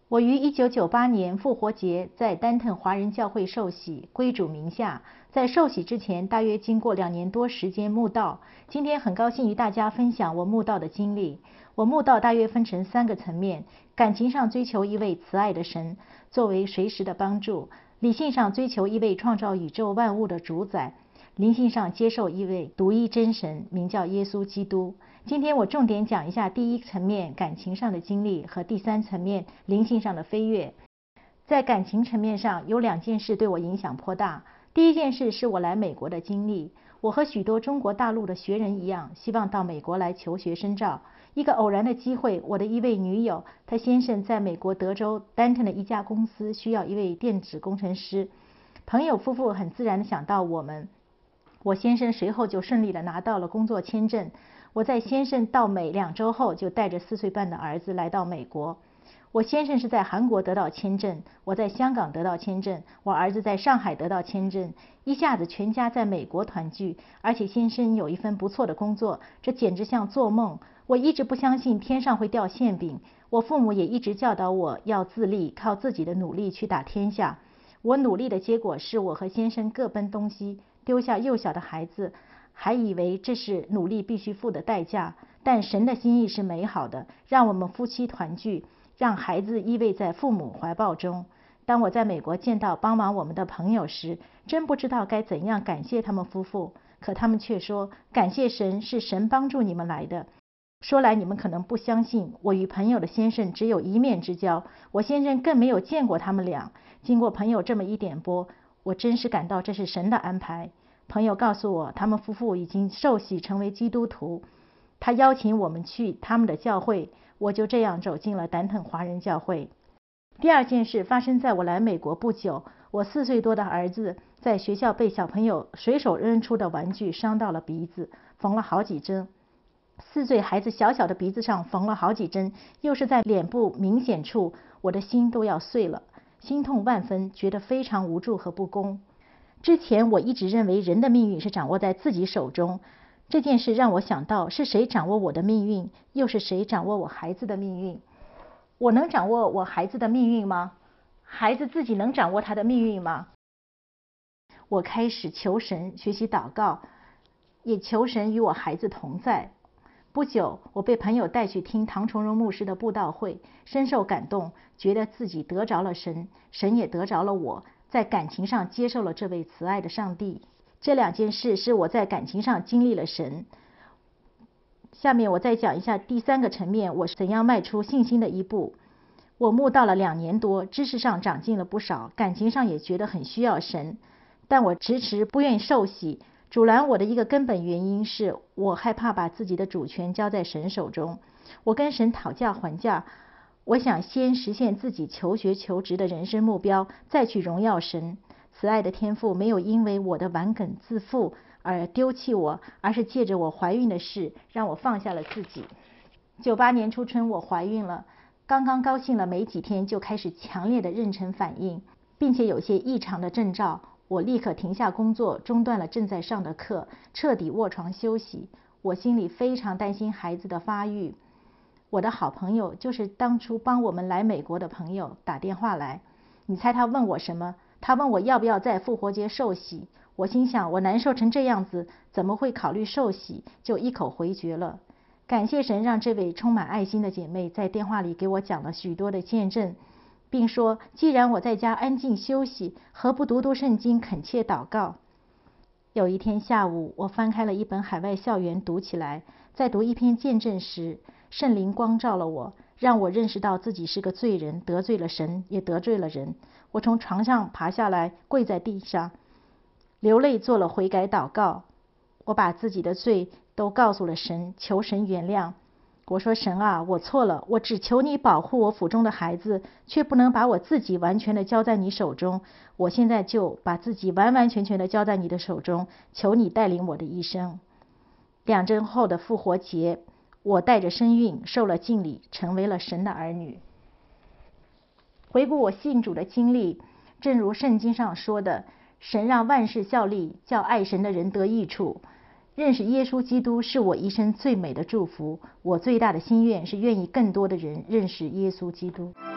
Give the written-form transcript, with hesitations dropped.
我于1998年复活节在丹腾华人教会受洗，归主名下。在受洗之前，大约经过2年多时间慕道。今天很高兴与大家分享我慕道的经历。我慕道大约分成3个层面：感情上追求一位慈爱的神，作为随时的帮助；理性上追求一位创造宇宙万物的主宰；灵性上接受一位独一真神，名叫耶稣基督。今天我重点讲一下第1层面感情上的经历和第3层面灵性上的飞跃。在感情层面上，有2件事对我影响颇大。第一件事是我来美国的经历。我和许多中国大陆的学人一样，希望到美国来求学深造。一个偶然的机会，我的一位女友，她先生在美国德州丹腾的一家公司需要一位电子工程师。朋友夫妇很自然地想到我们。我先生随后就顺利地拿到了工作签证。我在先生到美2周后，就带着4岁半的儿子来到美国。我先生是在韩国得到签证，我在香港得到签证，我儿子在上海得到签证，一下子全家在美国团聚，而且先生有一份不错的工作，这简直像做梦。我一直不相信天上会掉馅饼，我父母也一直教导我要自立，靠自己的努力去打天下。我努力的结果是我和先生各奔东西，丢下幼小的孩子，还以为这是努力必须付的代价，但神的心意是美好的，让我们夫妻团聚，让孩子依偎在父母怀抱中。当我在美国见到帮忙我们的朋友时，真不知道该怎样感谢他们夫妇，可他们却说，感谢神，是神帮助你们来的。说来你们可能不相信，我与朋友的先生只有一面之交，我先生更没有见过他们俩。经过朋友这么一点拨，我真是感到这是神的安排。朋友告诉我，他们夫妇已经受洗成为基督徒，他邀请我们去他们的教会，我就这样走进了丹腾华人教会。第2件事发生在我来美国不久，我4岁多的儿子在学校被小朋友随手扔出的玩具伤到了鼻子，缝了好几针。4岁孩子小小的鼻子上缝了好几针，又是在脸部明显处，我的心都要碎了，心痛万分，觉得非常无助和不公。之前我一直认为人的命运是掌握在自己手中，这件事让我想到，是谁掌握我的命运，又是谁掌握我孩子的命运？我能掌握我孩子的命运吗？孩子自己能掌握他的命运吗？我开始求神，学习祷告，也求神与我孩子同在。不久，我被朋友带去听唐崇荣牧师的布道会，深受感动，觉得自己得着了神，神也得着了我，在感情上接受了这位慈爱的上帝。这2件事是我在感情上经历了神。下面我再讲一下第3个层面，我是怎样迈出信心的一步。我慕道了2年多，知识上长进了不少，感情上也觉得很需要神，但我迟迟不愿意受洗。阻拦我的一个根本原因是我害怕把自己的主权交在神手中。我跟神讨价还价，我想先实现自己求学求职的人生目标，再去荣耀神。慈爱的天父没有因为我的顽梗自负而丢弃我，而是借着我怀孕的事让我放下了自己。98年初春我怀孕了，刚刚高兴了没几天就开始强烈的妊娠反应，并且有些异常的征兆。我立刻停下工作，中断了正在上的课，彻底卧床休息。我心里非常担心孩子的发育。我的好朋友，就是当初帮我们来美国的朋友，打电话来。你猜他问我什么？他问我要不要在复活节受洗。我心想，我难受成这样子，怎么会考虑受洗？就一口回绝了。感谢神，让这位充满爱心的姐妹在电话里给我讲了许多的见证，并说，既然我在家安静休息，何不读读圣经，恳切祷告。有一天下午，我翻开了一本海外校园读起来，在读一篇见证时，圣灵光照了我，让我认识到自己是个罪人，得罪了神，也得罪了人。我从床上爬下来，跪在地上，流泪做了悔改祷告。我把自己的罪都告诉了神，求神原谅。我说，神啊，我错了，我只求你保护我腹中的孩子，却不能把我自己完全的交在你手中。我现在就把自己完完全全的交在你的手中，求你带领我的一生。2周后的复活节，我带着身孕受了浸礼，成为了神的儿女。回顾我信主的经历，正如圣经上说的，神让万事效力，叫爱神的人得益处。认识耶稣基督是我一生最美的祝福，我最大的心愿是愿意更多的人认识耶稣基督。